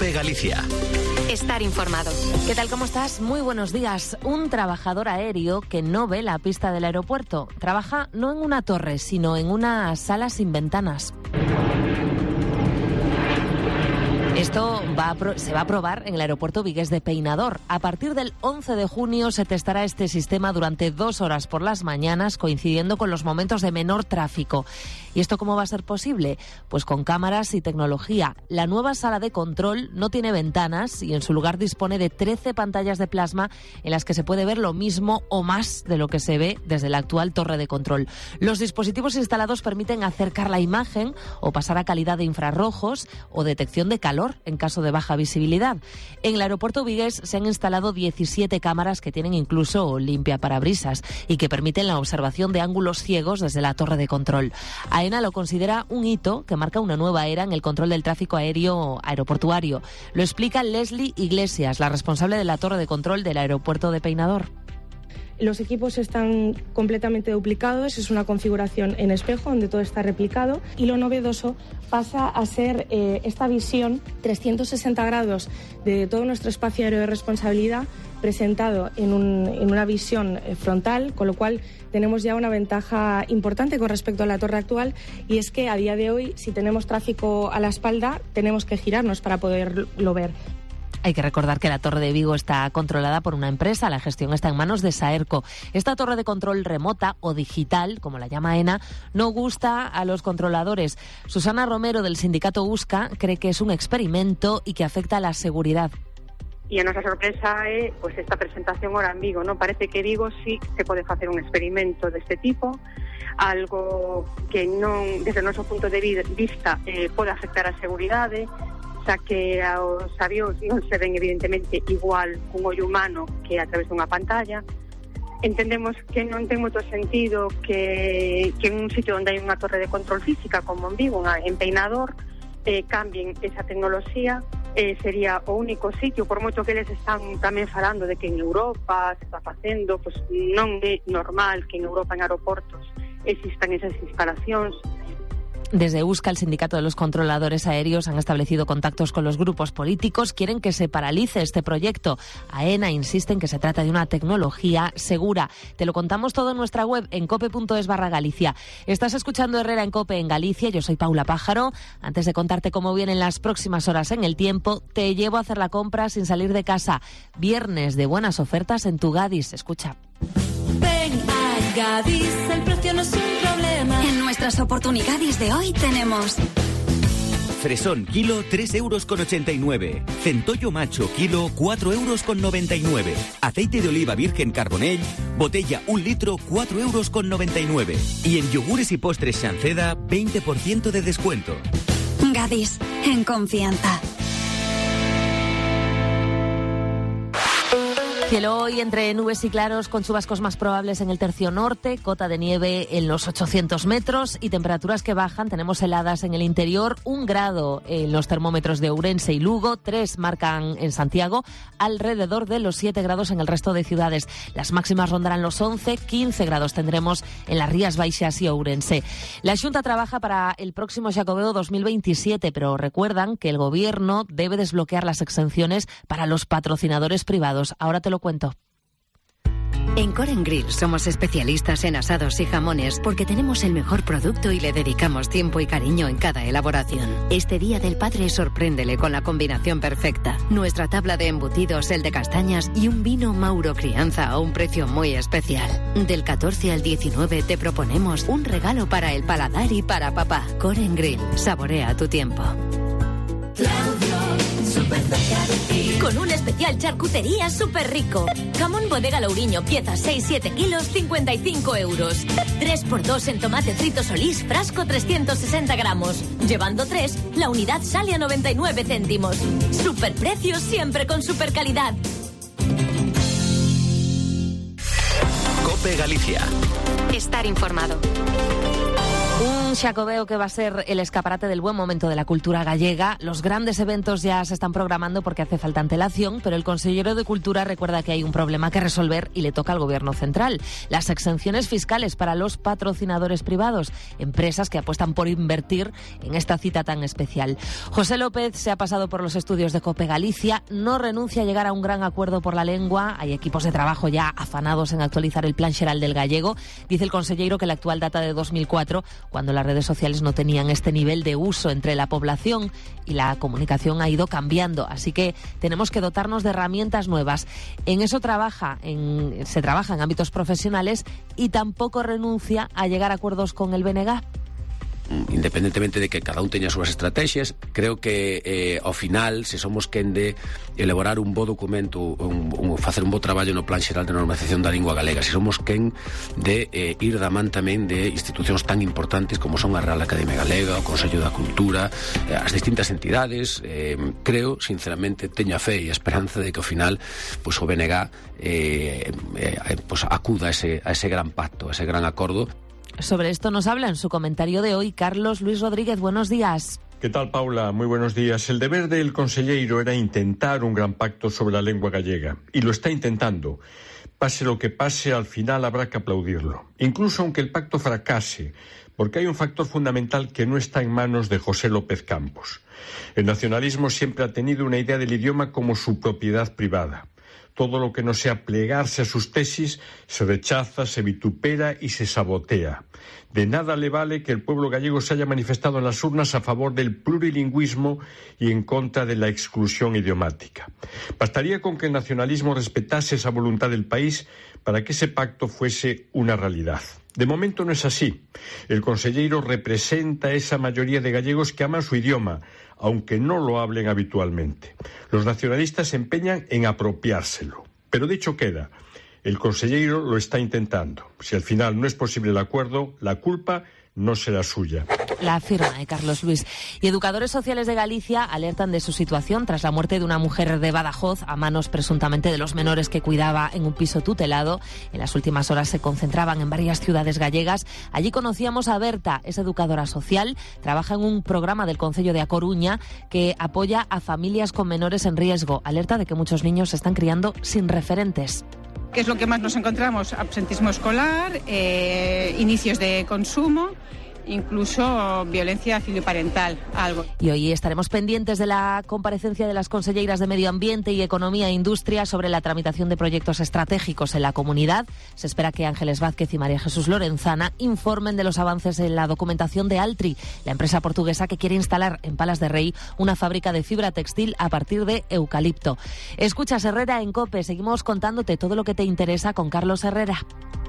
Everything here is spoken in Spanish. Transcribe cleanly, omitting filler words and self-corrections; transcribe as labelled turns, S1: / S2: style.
S1: COPE Galicia.
S2: Estar informado.
S3: ¿Qué tal? ¿Cómo estás? Muy buenos días. Un trabajador aéreo que no ve la pista del aeropuerto. Trabaja no en una torre, sino en una sala sin ventanas. Esto se va a probar en el aeropuerto vigués de Peinador. A partir del 11 de junio se testará este sistema durante 2 horas por las mañanas, coincidiendo con los momentos de menor tráfico. ¿Y esto cómo va a ser posible? Pues con cámaras y tecnología. La nueva sala de control no tiene ventanas y en su lugar dispone de 13 pantallas de plasma en las que se puede ver lo mismo o más de lo que se ve desde la actual torre de control. Los dispositivos instalados permiten acercar la imagen o pasar a calidad de infrarrojos o detección de calor en caso de baja visibilidad. En el aeropuerto vigués se han instalado 17 cámaras que tienen incluso limpiaparabrisas y que permiten la observación de ángulos ciegos desde la torre de control. AENA lo considera un hito que marca una nueva era en el control del tráfico aéreo aeroportuario. Lo explica Leslie Iglesias, la responsable de la torre de control del aeropuerto de Peinador.
S4: Los equipos están completamente duplicados, es una configuración en espejo donde todo está replicado y lo novedoso pasa a ser esta visión 360 grados de todo nuestro espacio aéreo de responsabilidad presentado en una visión frontal, con lo cual tenemos ya una ventaja importante con respecto a la torre actual, y es que a día de hoy, si tenemos tráfico a la espalda, tenemos que girarnos para poderlo ver.
S3: Hay que recordar que la Torre de Vigo está controlada por una empresa, la gestión está en manos de Saerco. Esta torre de control remota o digital, como la llama AENA, no gusta a los controladores. Susana Romero, del sindicato USCA, cree que es un experimento y que afecta a la seguridad.
S5: E a nosa sorpresa é esta presentación ora en Vigo, non? Parece que Vigo sí se pode facer un experimento deste tipo, algo que non, desde o noso punto de vista, pode afectar a seguridade, xa que aos avións non se ven evidentemente igual cun ollo humano que a través dunha pantalla. Entendemos que non ten moito sentido que en un sitio onde hai unha torre de control física como en Vigo, en Peinador, cambien esa tecnoloxía. Sería o único sitio, por moito que eles están tamén falando de que en Europa se está facendo, pois non é normal que en Europa en aeroportos existan esas instalacións.
S3: Desde USCA, el sindicato de los controladores aéreos, han establecido contactos con los grupos políticos. Quieren que se paralice este proyecto. AENA insiste en que se trata de una tecnología segura. Te lo contamos todo en nuestra web, en cope.es/Galicia. Estás escuchando Herrera en COPE en Galicia. Yo soy Paula Pájaro. Antes de contarte cómo vienen las próximas horas en el tiempo, te llevo a hacer la compra sin salir de casa. Viernes de buenas ofertas en tu Gadis. Escucha.
S6: Ven a Gadis, el precio no es un problema.
S2: En nuestras oportunidades de hoy tenemos
S1: Fresón, kilo, 3,89 €. Centollo macho, kilo, 4,99 €. Aceite de oliva virgen Carbonell, botella 1 litro, 4,99 €. Y en yogures y postres Sanceda, 20% de descuento.
S2: Gadis, en confianza.
S3: Cielo hoy entre nubes y claros, con chubascos más probables en el tercio norte, cota de nieve en los 800 metros y temperaturas que bajan. Tenemos heladas en el interior, 1 grado en los termómetros de Ourense y Lugo, 3 marcan en Santiago, alrededor de los 7 grados en el resto de ciudades. Las máximas rondarán los 11, 15 grados tendremos en las Rías Baixas y Ourense. La Xunta trabaja para el próximo Xacobeo 2027, pero recuerdan que el gobierno debe desbloquear las exenciones para los patrocinadores privados. Ahora te lo cuento.
S7: En Core & Grill somos especialistas en asados y jamones porque tenemos el mejor producto y le dedicamos tiempo y cariño en cada elaboración. Este Día del Padre sorpréndele con la combinación perfecta. Nuestra tabla de embutidos, el de castañas y un vino Mauro Crianza a un precio muy especial. Del 14 al 19 te proponemos un regalo para el paladar y para papá. Core & Grill, saborea tu tiempo.
S6: Con un especial charcutería súper rico. Jamón Bodega Lourinho, piezas 6-7 kilos, 55 €. 3x2 en tomate frito Solís, frasco 360 gramos. Llevando 3, la unidad sale a 99 céntimos. Superprecios siempre con super calidad.
S1: COPE Galicia.
S2: Estar informado.
S3: Un Xacobeo que va a ser el escaparate del buen momento de la cultura gallega. Los grandes eventos ya se están programando porque hace falta antelación, pero el consellero de Cultura recuerda que hay un problema que resolver y le toca al Gobierno central. Las exenciones fiscales para los patrocinadores privados, empresas que apuestan por invertir en esta cita tan especial. José López se ha pasado por los estudios de COPE Galicia, no renuncia a llegar a un gran acuerdo por la lengua. Hay equipos de trabajo ya afanados en actualizar el Plan Xeral del gallego. Dice el consellero que la actual data de 2004, cuando las redes sociales no tenían este nivel de uso entre la población y la comunicación ha ido cambiando, así que tenemos que dotarnos de herramientas nuevas. En eso se trabaja en ámbitos profesionales y tampoco renuncia a llegar a acuerdos con el BNG.
S8: Independentemente de que cada un teña as súas estrategias, creo que ao final, se somos quen de elaborar un bo documento, facer un bo traballo no Plan Xeral de Normalización da Lingua Galega, se somos quen de ir da man tamén de institucións tan importantes como son a Real Academia Galega, o Consello da Cultura, as distintas entidades, creo, sinceramente, teño a fe e a esperanza de que ao final pues, o BNG pues, acuda a ese gran pacto, a ese gran acordo.
S3: Sobre esto nos habla en su comentario de hoy Carlos Luis Rodríguez. Buenos días.
S9: ¿Qué tal, Paula? Muy buenos días. El deber del conselleiro era intentar un gran pacto sobre la lengua gallega. Y lo está intentando. Pase lo que pase, al final habrá que aplaudirlo. Incluso aunque el pacto fracase, porque hay un factor fundamental que no está en manos de José López Campos. El nacionalismo siempre ha tenido una idea del idioma como su propiedad privada. Todo lo que no sea plegarse a sus tesis se rechaza, se vitupera y se sabotea. De nada le vale que el pueblo gallego se haya manifestado en las urnas a favor del plurilingüismo y en contra de la exclusión idiomática. Bastaría con que el nacionalismo respetase esa voluntad del país para que ese pacto fuese una realidad. De momento no es así. El conselleiro representa a esa mayoría de gallegos que aman su idioma, aunque no lo hablen habitualmente. Los nacionalistas se empeñan en apropiárselo. Pero dicho queda, el conselleiro lo está intentando. Si al final no es posible el acuerdo, la culpa no será suya.
S3: La firma de Carlos Luis. Y educadores sociales de Galicia alertan de su situación tras la muerte de una mujer de Badajoz a manos presuntamente de los menores que cuidaba en un piso tutelado. En las últimas horas se concentraban en varias ciudades gallegas. Allí conocíamos a Berta, es educadora social, trabaja en un programa del Concello de A Coruña que apoya a familias con menores en riesgo. Alerta de que muchos niños se están criando sin referentes.
S10: ¿Qué es lo que más nos encontramos? Absentismo escolar, inicios de consumo, incluso violencia filioparental, algo.
S3: Y hoy estaremos pendientes de la comparecencia de las conselleiras de Medio Ambiente y Economía e Industria sobre la tramitación de proyectos estratégicos en la comunidad. Se espera que Ángeles Vázquez y María Jesús Lorenzana informen de los avances en la documentación de Altri, la empresa portuguesa que quiere instalar en Palas de Rei una fábrica de fibra textil a partir de eucalipto. Escuchas Herrera en COPE. Seguimos contándote todo lo que te interesa con Carlos Herrera.